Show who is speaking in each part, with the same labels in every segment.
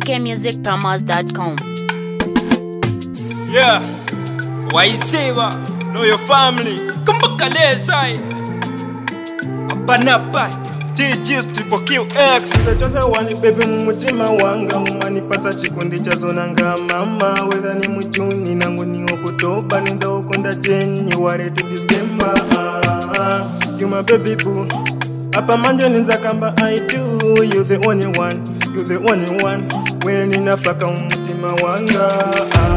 Speaker 1: ckmusicpromos.com.
Speaker 2: Yeah, Waiseva, know your family. Kumbuka lezai. Apanapa, TG's Triple QX.
Speaker 3: Choza wani baby mumutima wanga umanipasa chikundi chazo nanga mama whether ni mujuni nangu ni Oktoba ninza okonda Jeni ware to December. You my baby boo. Apa manje ninza kamba I do. You the only one, you the only one. When ninafaka mumutima wanga.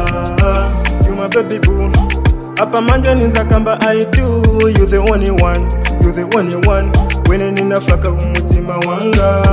Speaker 3: You my baby boo. Apa manje ninza kamba I do. You the only one, you the only one. When ninafaka mumutima wanga.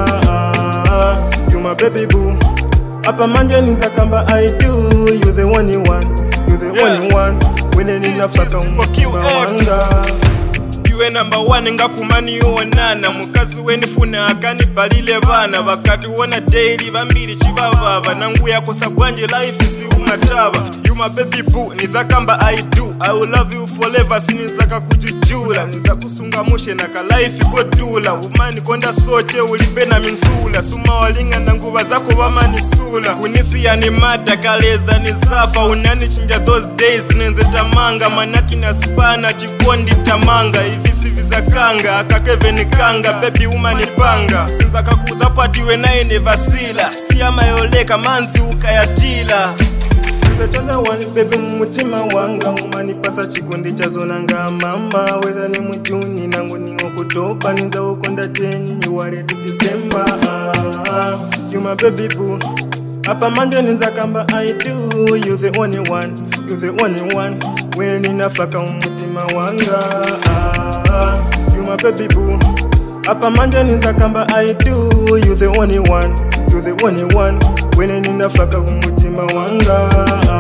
Speaker 3: You my baby boo. Apa manje ninza kamba I do. You the only one, you the only one. When ninafaka mumutima wanga.
Speaker 2: Ndiwe number one ngakumani onana mukazi wenifuna akanipalile bana bakatuona daily bambiri chibaba nangu yakosa gwanje life si umataba. You my baby boo nizakamba I do. I will love you forever sinizaka kujujula nizakusunga mushe na ka life kodula umani konda soche ulibena minsula suma walinga nanguba zako bamanisula kunisi yani mata kaleza nizafa unani chinja those days nenze tamanga manaki na spana chikondi tamanga visi vizakanga akakeve kanga baby umanipanga sinza kakuza pati we naye nevasila siyama yoleka manzi ukayatila.
Speaker 3: Choza wani baby mumutima wanga umanipasa chikundi chazo nanga mama whether ni mujuni nangu ni Oktoba ninza okonda Jeni ware to December. You my baby boo. Apa manje ninza kamba I do. You the only one, you the only one. When ninafaka mumutima wanga. You my baby boo. Apa manje ninza kamba I do. You the only one, you the only one. When ninafaka mumutima wanga.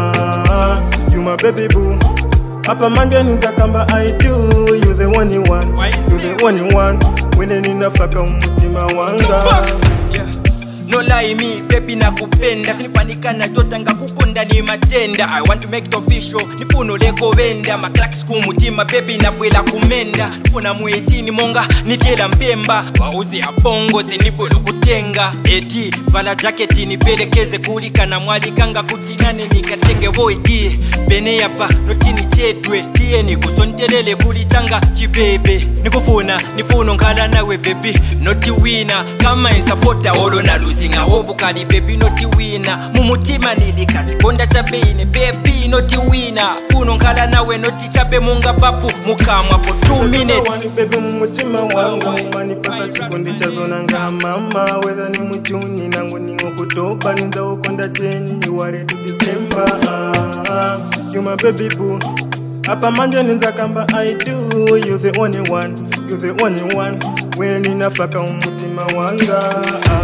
Speaker 3: You my baby boo. Apa manje ninza kamba I do. You the only one, you the only one. When ninafaka mumutima wanga.
Speaker 2: No lie me, baby nakupenda sinifanika na jota ngakukonda ni matenda. I want to make it official, nifuno leko venda maklaks kumutima baby nabwela kumenda. Nifuna muetini monga, nitela mbemba wauzi ya bongo zinibolu kutenga. Eti, vala jaketi nipelekeze kulika na mwali kanga kutinane nikatenge voidi. Bene yapa, notini chetwe, tie ni kusontelele kulichanga chibebe. Nifuno nkala nawe baby, noti wina. Kama insapota olo na luzi singa hobu kali baby noti wina mumutima nilikazi konda chabene baby noti wina kuno nkala nawe noti chabe munga papu mukamwa for 2 minutes.
Speaker 3: Wani baby mumutima wanga umanipasa chikundi chazo nanga mama whether ni mujuni nangu ni Oktoba ninza okonda Jeni ware to December. You my baby boo. Apa manje ninza kamba I do. You the only one, you the only one. When ninafaka mumutima wanga.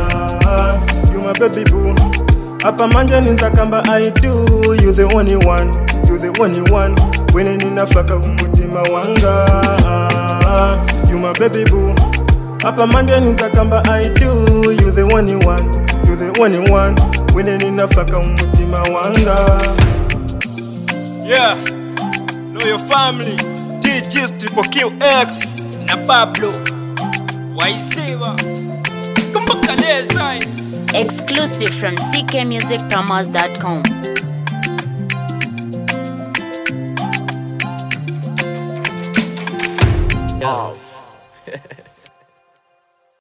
Speaker 3: You my baby boo. Apa manje ninza kamba I do. You the only one, you the only one. When ninafaka mumutima wanga. You my baby boo. Apa manje ninza kamba I do. You the only one, you the only one. When ninafaka mumutima wanga.
Speaker 2: Yeah, know your family. TG's Triple QX na Pablo Waiseva. Kumbuka lezai.
Speaker 1: Exclusive from ckmusicpromos.com.
Speaker 4: Off.